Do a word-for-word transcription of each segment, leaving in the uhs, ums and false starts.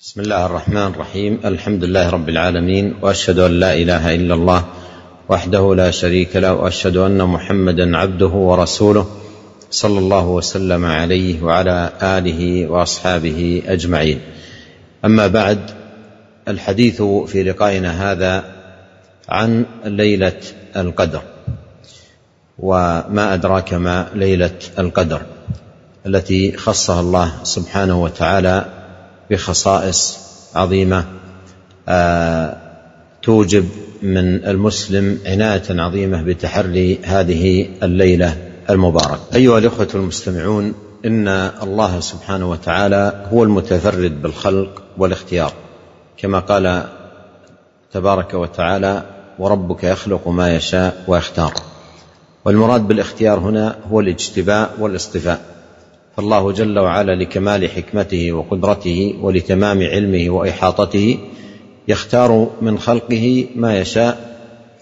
بسم الله الرحمن الرحيم. الحمد لله رب العالمين، وأشهد أن لا إله إلا الله وحده لا شريك له، وأشهد أن محمدا عبده ورسوله صلى الله وسلم عليه وعلى آله وأصحابه أجمعين. أما بعد، الحديث في لقائنا هذا عن ليلة القدر، وما أدراك ما ليلة القدر التي خصها الله سبحانه وتعالى بخصائص عظيمة آه توجب من المسلم عناية عظيمة بتحري هذه الليلة المباركة. أيها الإخوة المستمعون، إن الله سبحانه وتعالى هو المتفرد بالخلق والاختيار، كما قال تبارك وتعالى: وربك يخلق ما يشاء ويختار. والمراد بالاختيار هنا هو الاجتباء والاصطفاء، فالله جل وعلا لكمال حكمته وقدرته ولتمام علمه وإحاطته يختار من خلقه ما يشاء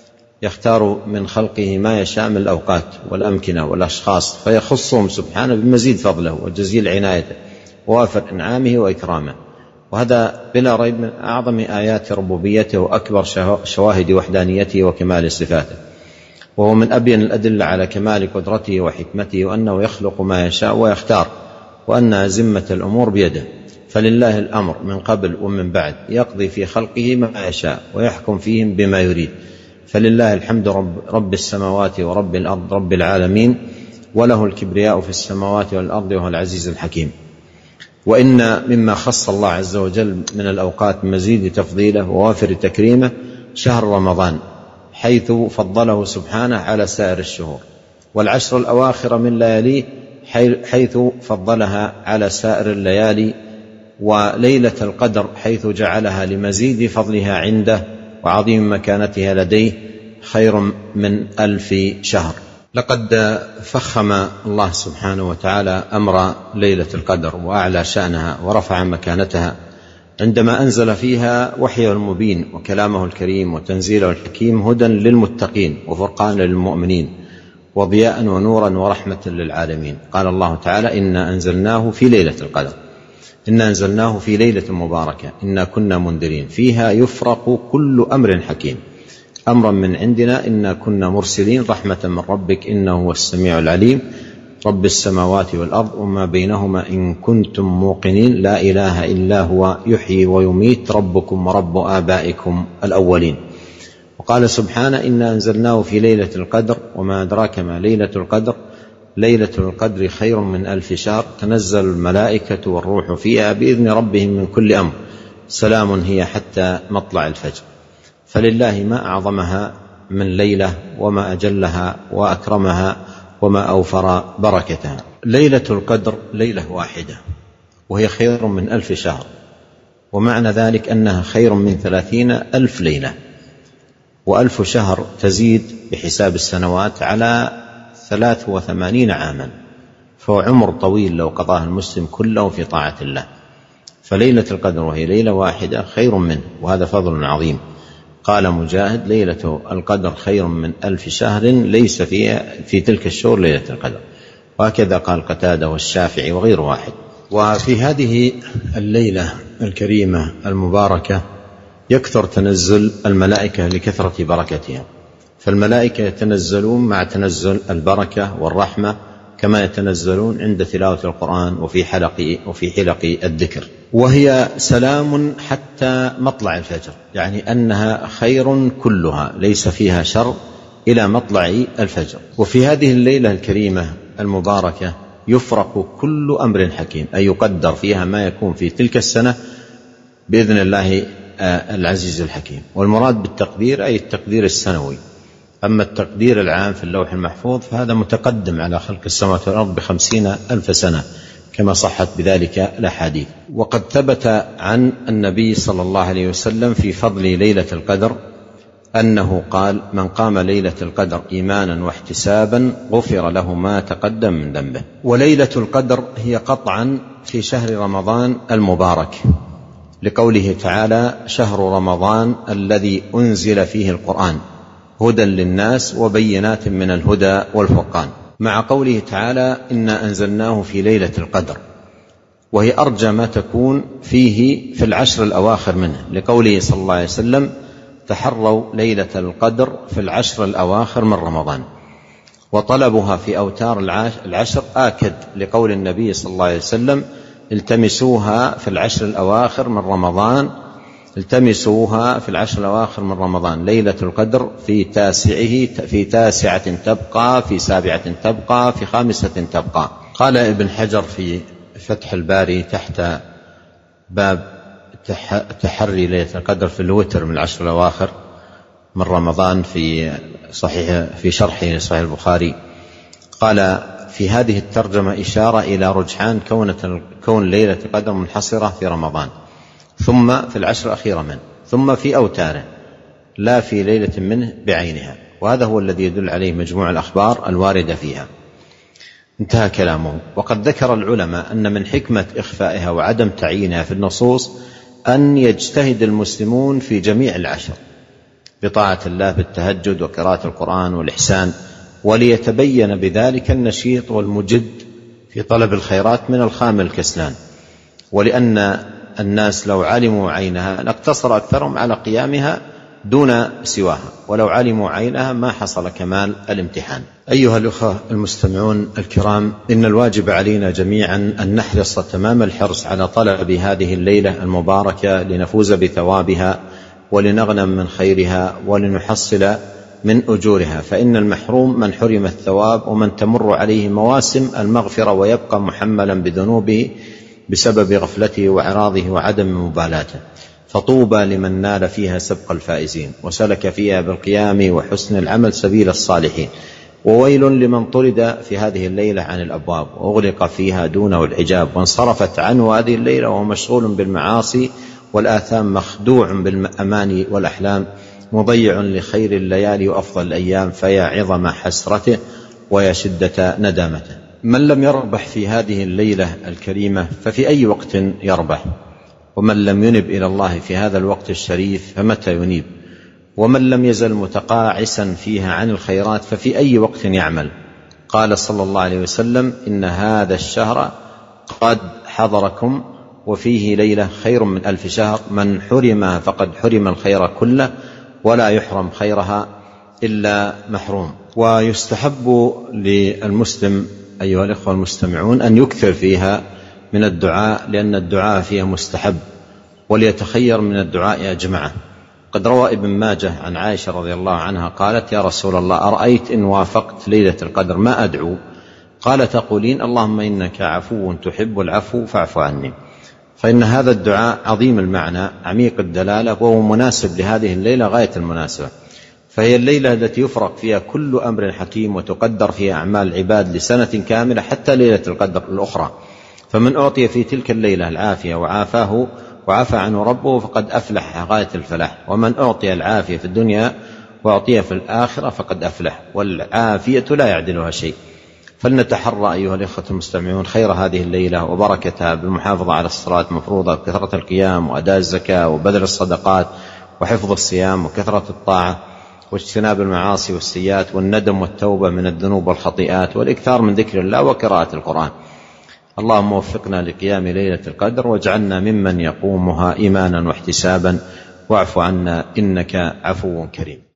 يختار من خلقه ما يشاء من الأوقات والأمكنة والأشخاص، فيخصهم سبحانه بمزيد فضله وجزيل عنايته ووافر إنعامه وإكرامه. وهذا بلا ريب من أعظم آيات ربوبيته وأكبر شواهد وحدانيته وكمال صفاته، وهو من أبين الأدلة على كمال قدرته وحكمته، وأنه يخلق ما يشاء ويختار، وأن زمة الأمور بيده. فلله الأمر من قبل ومن بعد، يقضي في خلقه ما يشاء ويحكم فيهم بما يريد. فلله الحمد رب, رب السماوات ورب الأرض رب العالمين، وله الكبرياء في السماوات والأرض، وهو العزيز الحكيم. وإن مما خص الله عز وجل من الأوقات مزيد تفضيله ووافر تكريمه شهر رمضان، حيث فضله سبحانه على سائر الشهور، والعشر الأواخر من لياليه حيث فضلها على سائر الليالي، وليلة القدر حيث جعلها لمزيد فضلها عنده وعظيم مكانتها لديه خير من ألف شهر. لقد فخم الله سبحانه وتعالى أمر ليلة القدر وأعلى شأنها ورفع مكانتها عندما أنزل فيها وحيه المبين وكلامه الكريم وتنزيله الحكيم، هدى للمتقين وفرقان للمؤمنين وضياء ونورا ورحمة للعالمين. قال الله تعالى: إنا أنزلناه في ليلة القدر، إنا أنزلناه في ليلة مباركة إنا كنا منذرين فيها يفرق كل أمر حكيم أمرا من عندنا إنا كنا مرسلين رحمة من ربك إنه هو السميع العليم رب السماوات والأرض وما بينهما إن كنتم موقنين لا إله إلا هو يحيي ويميت ربكم ورب آبائكم الأولين. وقال سبحانه: إنا أنزلناه في ليلة القدر وما أدراك ما ليلة القدر ليلة القدر خير من ألف شهر تنزل الملائكة والروح فيها بإذن ربهم من كل أمر سلام هي حتى مطلع الفجر. فلله ما أعظمها من ليلة، وما أجلها وأكرمها وما أوفر بركتها. ليلة القدر ليلة واحدة وهي خير من ألف شهر، ومعنى ذلك أنها خير من ثلاثين ألف ليلة، وألف شهر تزيد بحساب السنوات على ثلاث وثمانين عاما، فهو عمر طويل لو قضاه المسلم كله في طاعة الله. فليلة القدر وهي ليلة واحدة خير منه، وهذا فضل عظيم. قال مجاهد: ليلة القدر خير من ألف شهر ليس فيها في تلك الشهور ليلة القدر. وهكذا قال قتادة والشافعي وغير واحد. وفي هذه الليلة الكريمة المباركة يكثر تنزل الملائكة لكثرة بركتها، فالملائكة يتنزلون مع تنزل البركة والرحمة، كما يتنزلون عند تلاوة القرآن وفي حلق وفي حلق الذكر. وهي سلام حتى مطلع الفجر، يعني أنها خير كلها ليس فيها شر إلى مطلع الفجر. وفي هذه الليلة الكريمة المباركة يفرق كل أمر حكيم، أي يقدر فيها ما يكون في تلك السنة بإذن الله العزيز الحكيم. والمراد بالتقدير أي التقدير السنوي، أما التقدير العام في اللوح المحفوظ فهذا متقدم على خلق السماوات والأرض بخمسين ألف سنة، كما صحت بذلك الأحاديث. وقد ثبت عن النبي صلى الله عليه وسلم في فضل ليلة القدر أنه قال: من قام ليلة القدر إيمانا واحتسابا غفر له ما تقدم من ذنبه. وليلة القدر هي قطعا في شهر رمضان المبارك، لقوله تعالى: شهر رمضان الذي أنزل فيه القرآن هدى للناس وبينات من الهدى والفرقان، مع قوله تعالى: إنا أنزلناه في ليلة القدر. وهي أرجى ما تكون فيه في العشر الأواخر منه، لقوله صلى الله عليه وسلم: تحروا ليلة القدر في العشر الأواخر من رمضان. وطلبها في أوتار العشر آكد، لقول النبي صلى الله عليه وسلم: التمسوها في العشر الأواخر من رمضان التمسوها في العشر الأواخر من رمضان ليلة القدر في تاسعه في تاسعة تبقى، في سابعة تبقى، في خامسة تبقى. قال ابن حجر في فتح الباري تحت باب تحري ليلة القدر في الوتر من العشر الأواخر من رمضان في صحيح في شرحه لصحيح البخاري، قال: في هذه الترجمة إشارة إلى رجحان كون ليلة القدر منحصرة في رمضان، ثم في العشر الأخيرة منه، ثم في أوتاره، لا في ليلة منه بعينها. وهذا هو الذي يدل عليه مجموع الأخبار الواردة فيها. انتهى كلامه. وقد ذكر العلماء أن من حكمة إخفائها وعدم تعيينها في النصوص أن يجتهد المسلمون في جميع العشر بطاعة الله بالتهجد وقراءة القرآن والإحسان، وليتبين بذلك النشيط والمجد في طلب الخيرات من الخامل الكسلان. ولأن الناس لو علموا عينها لاقتصر أكثرهم على قيامها دون سواها، ولو علموا عينها ما حصل كمال الامتحان. أيها الأخوة المستمعون الكرام، إن الواجب علينا جميعا أن نحرص تمام الحرص على طلب هذه الليلة المباركة لنفوز بثوابها ولنغنم من خيرها ولنحصل من أجورها، فإن المحروم من حرم الثواب ومن تمر عليه مواسم المغفرة ويبقى محملا بذنوبه بسبب غفلته وإعراضه وعدم مبالاته. فطوبى لمن نال فيها سبق الفائزين وسلك فيها بالقيام وحسن العمل سبيل الصالحين، وويل لمن طرد في هذه الليلة عن الأبواب وأغلق فيها دونه الحجاب وانصرفت عنه هذه الليلة وهو مشغول بالمعاصي والآثام، مخدوع بالأماني والأحلام، مضيع لخير الليالي وأفضل الأيام، فيا عظم حسرته ويا شدة ندامته. من لم يربح في هذه الليلة الكريمة ففي أي وقت يربح؟ ومن لم ينب إلى الله في هذا الوقت الشريف فمتى ينيب؟ ومن لم يزل متقاعسا فيها عن الخيرات ففي أي وقت يعمل؟ قال صلى الله عليه وسلم: إن هذا الشهر قد حضركم وفيه ليلة خير من ألف شهر، من حرمها فقد حرم الخير كله ولا يحرم خيرها إلا محروم. ويستحب للمسلم أيها الإخوة المستمعون أن يكثر فيها من الدعاء، لأن الدعاء فيها مستحب، وليتخير من الدعاء أجمعه. قد روى ابن ماجه عن عائشة رضي الله عنها قالت: يا رسول الله، أرأيت إن وافقت ليلة القدر ما أدعو؟ قال: تقولين: اللهم إنك عفو تحب العفو فاعف عني. فإن هذا الدعاء عظيم المعنى عميق الدلالة، وهو مناسب لهذه الليلة غاية المناسبة، فهي الليلة التي يفرق فيها كل أمر حكيم وتقدر فيها أعمال العباد لسنة كاملة حتى ليلة القدر الأخرى. فمن أعطي في تلك الليلة العافية وعافاه وعفى عنه ربه فقد أفلح غاية الفلاح، ومن أعطي العافية في الدنيا وأعطي في الآخرة فقد أفلح، والعافية لا يعدلها شيء. فلنتحرى أيها الإخوة المستمعون خير هذه الليلة وبركتها بالمحافظة على الصلاة المفروضة وكثرة القيام وأداء الزكاة وبذل الصدقات وحفظ الصيام وكثرة الطاعة واجتناب المعاصي والسيئات والندم والتوبة من الذنوب والخطيئات والإكثار من ذكر الله وقراءة القرآن. اللهم وفقنا لقيام ليلة القدر واجعلنا ممن يقومها إيمانا واحتسابا، واعف عنا إنك عفو كريم.